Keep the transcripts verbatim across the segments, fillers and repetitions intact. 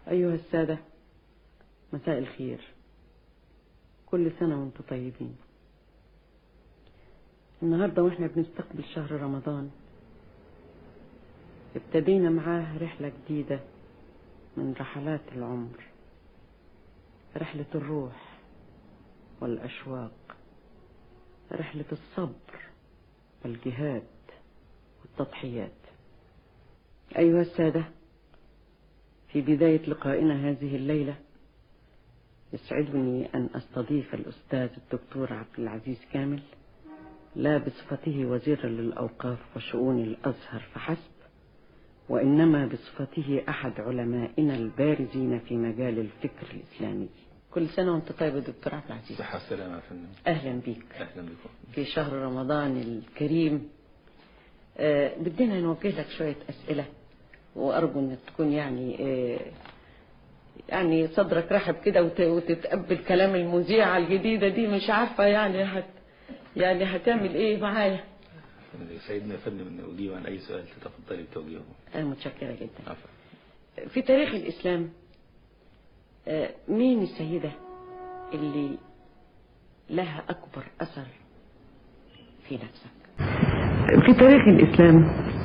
أيها السادة، مساء الخير. كل سنة وانتم طيبين. النهاردة واحنا بنستقبل شهر رمضان ابتدينا معاه رحلة جديدة من رحلات العمر، رحلة الروح والأشواق، رحلة الصبر والجهاد والتضحيات. أيها السادة، في بداية لقائنا هذه الليلة يسعدني أن أستضيف الأستاذ الدكتور عبد العزيز كامل، لا بصفته وزيرا للأوقاف وشؤون الأزهر فحسب، وإنما بصفته أحد علمائنا البارزين في مجال الفكر الإسلامي. كل سنة وأنت طيب يا دكتور عبد العزيز. صحة والسلامة يا فندم. أهلا بيك. أهلا بكم في شهر رمضان الكريم. آه بدينا نوجه لك شوية أسئلة، وأرجو أن تكون يعني آه يعني صدرك رحب كده وتتقبل كلام المذيعة الجديدة دي. مش عارفة يعني هت يعني هتعمل إيه معايا. سيدنا يا فندم أن أجيب عن أي سؤال تتفضلي بتوجيهه. أنا متشكرة جدا. عفوا. في تاريخ الإسلام مين السيدة اللي لها أكبر أثر في نفسك؟ في تاريخ الإسلام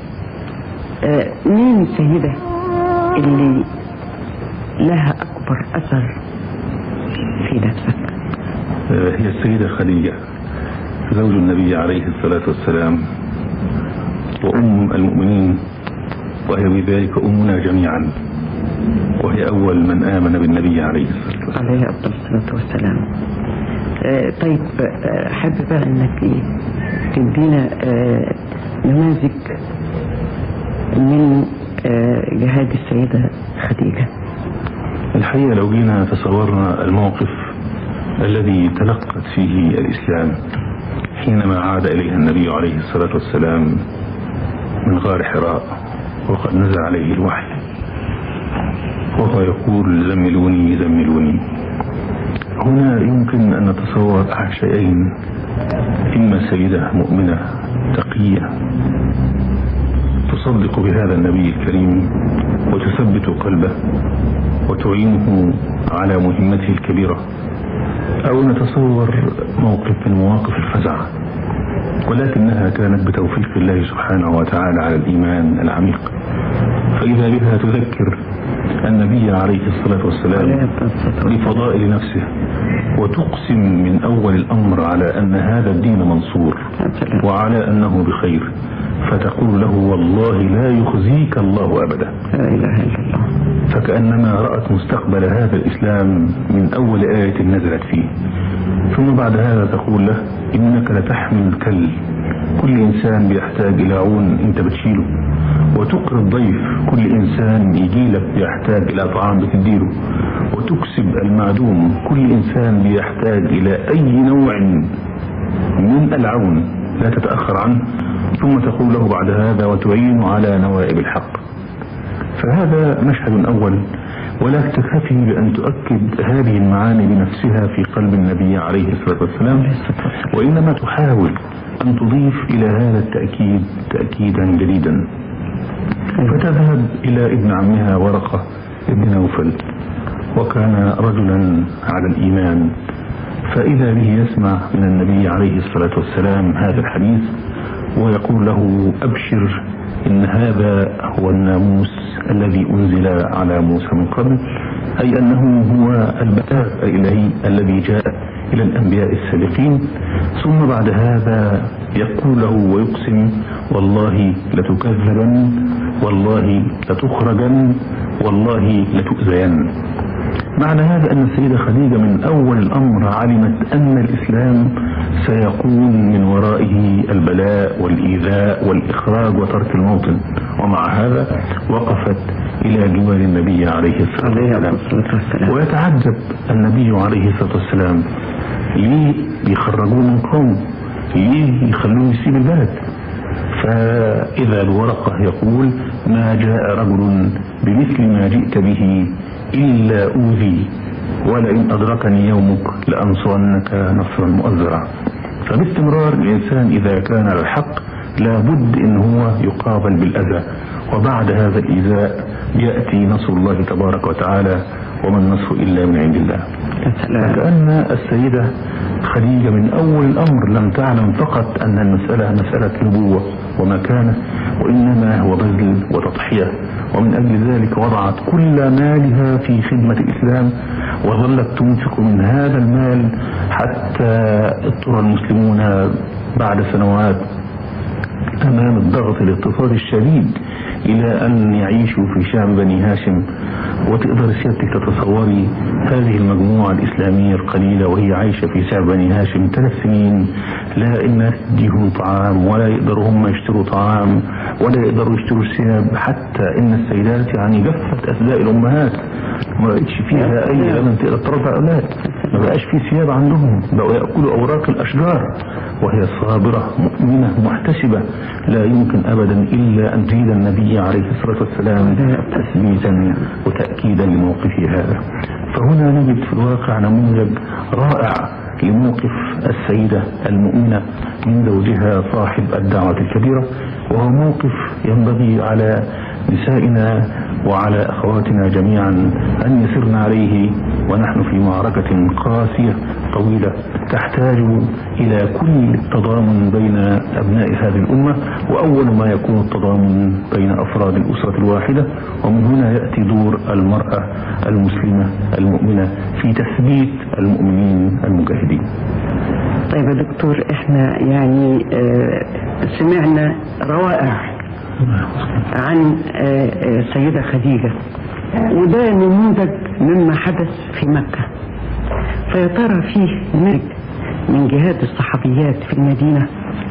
مين السيدة اللي لها أكبر أثر في نفسك؟ هي السيدة خديجة زوج النبي عليه الصلاة والسلام وأم المؤمنين، وهي بذلك أمنا جميعا، وهي أول من آمن بالنبي عليه الصلاة والسلام. عليه أفضل الصلاة والسلام. آه طيب، آه حابب بقى أنك تدينا آه نماذج من آه جهاد السيدة خديجة. الحقيقة لو جينا تصورنا الموقف الذي تلقت فيه الإسلام حينما عاد إليها النبي عليه الصلاة والسلام من غار حراء وقد نزل عليه الوحي وهو يقول زملوني زملوني، هنا يمكن أن نتصور أحد شيئين: إما سيدة مؤمنة تقية تصدق بهذا النبي الكريم وتثبت قلبه وتعينه على مهمته الكبيرة، أو نتصور موقف من مواقف الفزع، ولكنها كانت بتوفيق الله سبحانه وتعالى على الإيمان العميق، فإذا بها تذكر النبي عليه الصلاة والسلام بفضائل نفسه وتقسم من أول الأمر على أن هذا الدين منصور وعلى أنه بخير، فتقول له: والله لا يخزيك الله أبدا. لا إله إلا الله. فكأنما رأت مستقبل هذا الإسلام من أول آية نزلت فيه. ثم بعد هذا تقول له: إنك لتحمل الكل، كل إنسان بيحتاج إلى عون أنت بتشيله، وتقري الضيف، كل إنسان يجي لك بيحتاج إلى طعام بتديله، وتكسب المعدوم، كل إنسان بيحتاج إلى أي نوع من العون لا تتأخر عنه. ثم تقول له بعد هذا: وتعين على نوائب الحق. فهذا مشهد أول، ولا تكتفي بأن تؤكد هذه المعاني بنفسها في قلب النبي عليه الصلاة والسلام، وإنما تحاول أن تضيف إلى هذا التأكيد تأكيدا جديدا. فتذهب إلى ابن عمها ورقة ابن نوفل، وكان رجلا على الإيمان، فإذا به يسمع من النبي عليه الصلاة والسلام هذا الحديث ويقول له: أبشر، إن هذا هو الناموس الذي أنزل على موسى من قبل، أي أنه هو البلاغ الإلهي الذي جاء إلى الأنبياء السابقين. ثم بعد هذا يقول له ويقسم: والله لتكذبن، والله لتخرجن، والله لتؤذين. معنى هذا أن السيدة خديجة من أول الأمر علمت أن الإسلام سيكون من ورائه البلاء والإيذاء والإخراج وترك الموطن، ومع هذا وقفت إلى جوار النبي عليه الصلاة والسلام. ويتعجب النبي عليه الصلاة والسلام: ليه يخرجوه من قوم؟ ليه يخلوه يسيب البلد؟ فإذا الورقة يقول: ما جاء رجل بمثل ما جئت به إلا أوذي، ولئن أدركني يومك لأنصرنك نصرا مؤزرا. فباستمرار الإنسان إذا كان على الحق لابد إن هو يقابل بالأذى، وبعد هذا الإيذاء يأتي نصر الله تبارك وتعالى، وما النصر إلا من عند الله. فكأن السيدة خديجة من أول الأمر لم تعلم فقط أن المسألة مسألة نبوة ومكانة، وإنما هو بذل وتضحية، ومن أجل ذلك وضعت كل مالها في خدمة الإسلام، وظلت تنفق من هذا المال حتى اضطر المسلمون بعد سنوات أمام الضغط الاقتصادي الشديد إلى أن يعيشوا في شعب بني هاشم. وتقدر سيادتك تتصوري هذه المجموعة الإسلامية القليلة وهي عايشة في شعب بني هاشم ثلاث سنين، لا الناس تديهم طعام ولا يقدروا هم يشتروا طعام ولا يقدروا يشتروا ثياب، حتى إن السيدات يعني جفت أسداء الأمهات، ما بقتش فيها أي لمن تقدر ترضع أولاد، ما بقاش في ثياب عندهم، بقوا يأكلوا أوراق الأشجار، وهي صابرة مؤمنة محتسبة لا يمكن أبدا إلا أن تريد النبي عليه الصلاة والسلام تثبيتا وتأكيدا لموقفه هذا. فهنا نجد في الواقع نموذج رائع لموقف السيدة المؤمنة من زوجها صاحب الدعوة الكبيرة، وهو موقف ينبغي على نسائنا وعلى أخواتنا جميعا أن يسرن عليه، ونحن في معركة قاسية طويلة تحتاج إلى كل تضامن بين أبناء هذه الأمة، وأول ما يكون التضامن بين أفراد الأسرة الواحدة، ومن هنا يأتي دور المرأة المسلمة المؤمنة في تثبيت المؤمنين المجاهدين. طيب يا دكتور، احنا يعني اه سمعنا روائع عن السيدة خديجة، وده نموذج مما حدث في مكة، فيا ترى فيه نموذج من جهاد الصحابيات في المدينة؟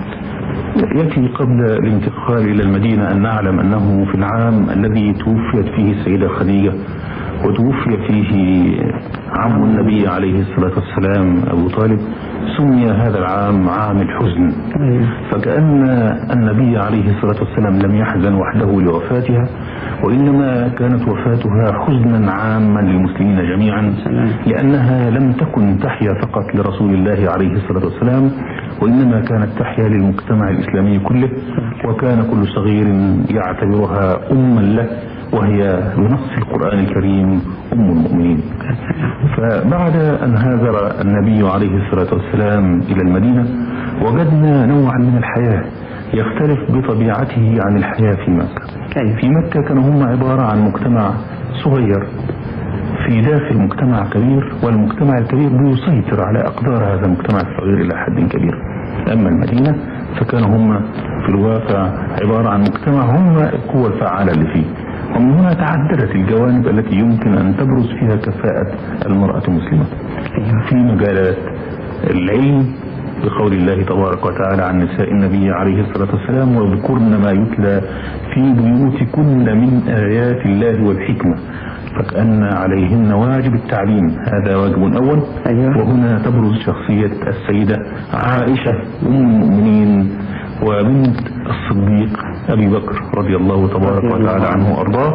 يأتي قبل الانتقال إلى المدينة أن نعلم أنه في العام الذي توفيت فيه السيدة خديجة وتوفي فيه عم النبي عليه الصلاة والسلام أبو طالب، سمي هذا العام عام الحزن، فكأن النبي عليه الصلاة والسلام لم يحزن وحده لوفاتها، وإنما كانت وفاتها حزنا عاما للمسلمين جميعا، لأنها لم تكن تحيا فقط لرسول الله عليه الصلاة والسلام، وإنما كانت تحيا للمجتمع الإسلامي كله، وكان كل صغير يعتبرها أما له، وهي بنص القرآن الكريم أم المؤمنين. فبعد أن هاجر النبي عليه الصلاة والسلام إلى المدينة وجدنا نوعا من الحياة يختلف بطبيعته عن الحياة في مكة. في مكة كانوا هم عبارة عن مجتمع صغير في داخل مجتمع كبير، والمجتمع الكبير بيسيطر على أقدار هذا المجتمع الصغير إلى حد كبير. أما المدينة فكانوا هم في الواقع عبارة عن مجتمع هم القوة الفعالة اللي فيه، ومن هنا تعددت الجوانب التي يمكن أن تبرز فيها كفاءة المرأة المسلمة في مجالات العلم، بقول الله تبارك وتعالى عن نساء النبي عليه الصلاة والسلام: واذكرن ما يتلى في بيوتكن من آيات الله والحكمة، فكأن عليهن واجب التعليم، هذا واجب أول. وهنا تبرز شخصية السيدة عائشة أم المؤمنين وبنت الصديق أبي بكر رضي الله تبارك وتعالى عنه وأرضاه،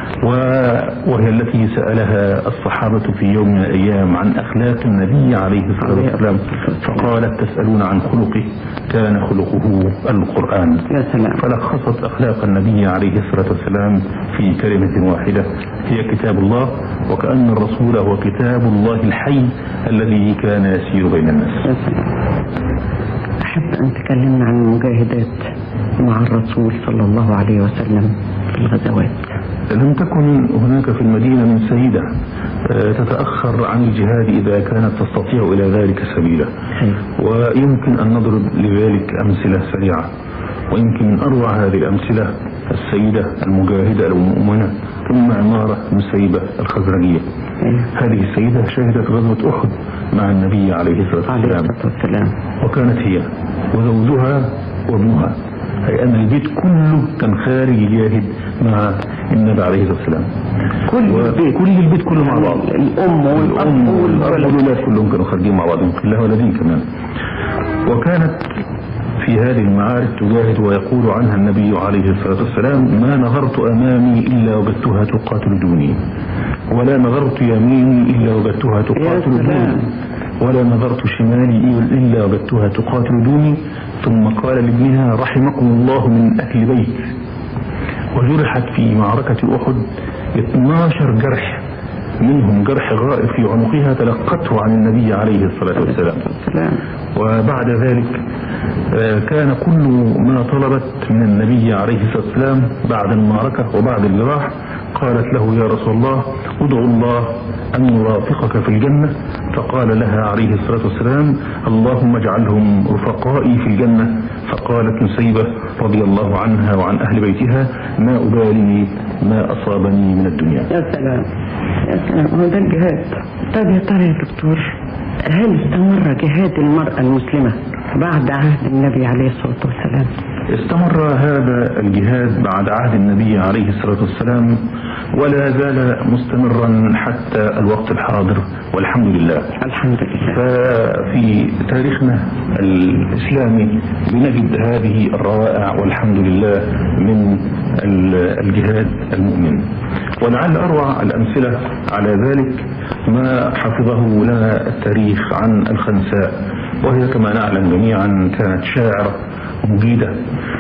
وهي التي سألها الصحابة في يوم من الأيام عن أخلاق النبي عليه الصلاة والسلام، فقالت: تسألون عن خلقه، كان خلقه القرآن. فلخصت أخلاق النبي عليه الصلاة والسلام في كلمة واحدة هي كتاب الله، وكأن الرسول هو كتاب الله الحي الذي كان يسير بين الناس. أحب أن تكلمنا عن المجاهدات مع الرسول صلى الله عليه وسلم في الغزوات. لم تكن هناك في المدينة من سيدة تتأخر عن الجهاد إذا كانت تستطيع إلى ذلك سبيلا، ويمكن أن نضرب لذلك أمثلة سريعة، ويمكن من أروع هذه الأمثلة السيدة المجاهدة المؤمنة أم عمارة مسيبة الخزرجية. هذه السيدة شهدت غزوة أحد مع النبي عليه الصلاة والسلام، وكانت هي وزوجها وابنها، أي أن البيت كله كان خارج يجاهد مع النبي عليه الصلاة والسلام. كل البيت كل البيت كله مع بعض، الأم والأب والأولاد كلهم كانوا خارجين مع بعض، يمكن لها ولدين كمان. وكانت في هذه المعارك تجاهد، ويقول عنها النبي عليه الصلاة والسلام: ما نظرت أمامي إلا وجدتها تقاتل دوني، ولا نظرت يميني إلا وجدتها تقاتل دوني، ولا نظرت شمالي إلا وجدتها تقاتل دوني. ثم قال لابنها: رحمكم الله من أهل بيت. وجرحت في معركة أحد اثناشر جرح، منهم جرح غائب في عنقها تلقته عن النبي عليه الصلاة والسلام. وبعد ذلك كان كل ما طلبت من النبي عليه الصلاة والسلام بعد المعركة وبعد الجراح قالت له: يا رسول الله ادعو الله أن يرافقك في الجنة. فقال لها عليه الصلاة والسلام: اللهم اجعلهم رفقائي في الجنة. فقالت نسيبة رضي الله عنها وعن أهل بيتها: ما أبالي ما أصابني من الدنيا. يا سلام يا سلام، هو ده الجهاد. طيب يا ترى يا دكتور، هل استمر جهاد المرأة المسلمة بعد عهد النبي عليه الصلاة والسلام؟ استمر هذا الجهاد بعد عهد النبي عليه الصلاة والسلام، ولا زال مستمرا حتى الوقت الحاضر، والحمد لله. الحمد لله. ففي تاريخنا الإسلامي بنجد هذه الروائع والحمد لله من الجهاد المؤمن. ولعل أروع الأمثلة على ذلك ما حفظه لنا التاريخ عن الخنساء، وهي كما نعلم جميعا كانت شاعرة مجيدة،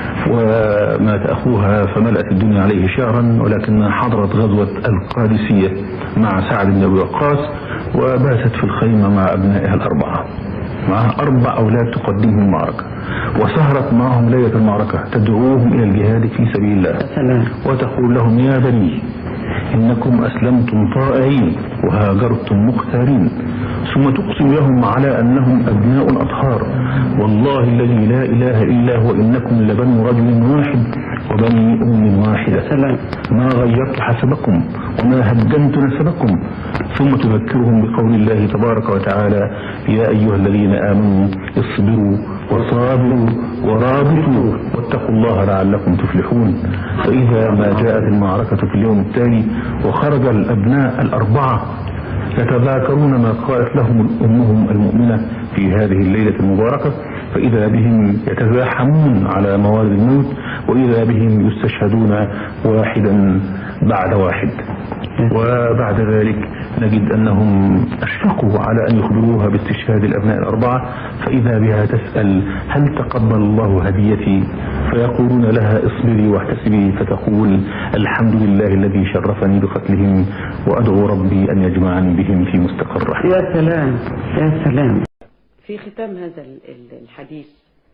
ومات أخوها فملأت الدنيا عليه شعرا، ولكنها حضرت غزوة القادسية مع سعد بن أبي وقاص، وباتت في الخيمة مع أبنائها الأربعة، معها أربع أولاد تقدمهم المعركة، وسهرت معهم ليلة المعركة تدعوهم إلى الجهاد في سبيل الله، وتقول لهم: يا بني إنكم أسلمتم طائعين وهاجرتم مختارين، ثم تقسم لهم على أنهم أبناء أطهار، والله الذي لا إله إلا هو إنكم لبنو رجل واحد وبني أم واحدة، ما غيرت حسبكم وما هدمت نسبكم. ثم تذكرهم بقول الله تبارك وتعالى: يا أيها الذين آمنوا اصبروا وصابروا ورابطوا واتقوا الله لعلكم تفلحون. فإذا ما جاءت المعركة في اليوم التالي وخرج الأبناء الأربعة يتذاكرون ما قالت لهم أمهم المؤمنة في هذه الليلة المباركة، فإذا بهم يتزاحمون على موارد الموت، وإذا بهم يستشهدون واحدا بعد واحد. وبعد ذلك نجد أنهم أشفقوا على أن يخبروها باستشهاد الأبناء الأربعة، فإذا بها تسأل: هل تقبل الله هديتي؟ فيقولون لها: اصبري واحتسبي، فتقول: الحمد لله الذي شرفني بقتلهم، وأدعو ربي أن يجمعني بهم في مستقر رحمة. يا سلام يا سلام. في ختام هذا الحديث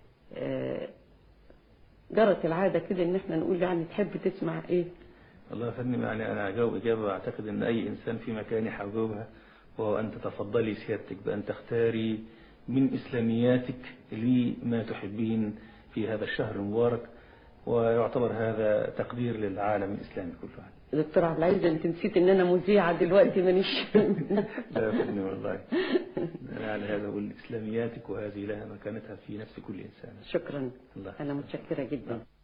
جرت العادة كده ان احنا نقول يعني تحب تسمع ايه؟ والله يا فندم، يعني انا هجاوب اجابه اعتقد ان اي انسان في مكاني هيجاوبها، وهو ان تتفضلي سيادتك بان تختاري من اسلامياتك لي ما تحبين في هذا الشهر المبارك، ويعتبر هذا تقدير للعالم الاسلامي كله. دكتور عبد العزيز، انت نسيت ان انا مذيعه دلوقتي مانيش. لا يا فندم والله، انا على هذا اقول اسلامياتك، وهذه لها مكانتها في نفس كل انسان. شكرا. الله. انا متشكره جدا.